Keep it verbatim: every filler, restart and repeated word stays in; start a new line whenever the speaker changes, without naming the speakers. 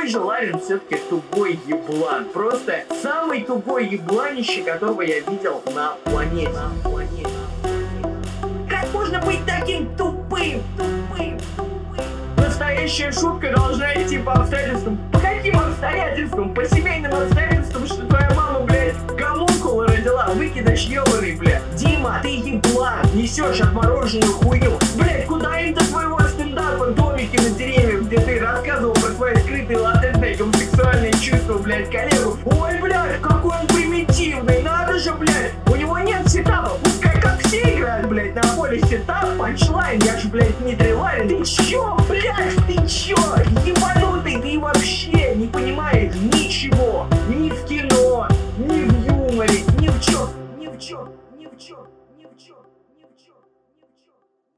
Твой же Ларин все-таки тугой еблан. Просто самый тугой ебланище, которого я видел на планете. На планете. Как можно быть таким тупым? Тупым? Тупым? Настоящая шутка должна идти по обстоятельствам. По каким обстоятельствам? По семейным обстоятельствам, что твоя мама, блядь, гомункула родила. Выкидыш ебаный, блядь. Дима, ты еблан. Несешь отмороженную хуйню. Блядь, куда им до твоего стендапа домики на деревьях, где ты рассказывал про свои скрытые латентные гомосексуальные чувства, блядь, коллегу. Ой, блядь, какой он примитивный. Надо же, блядь. У него нет сетапа. Пускай как все играют, блядь, на поле сетап, панчлайн. Я же, блядь, Дмитрий Ларин. Ты чё, блядь, ты чё? Ебанутый, ты вообще не понимаешь ничего. Ни в кино, ни в юморе, ни в чём, ни в чём, ни в чём.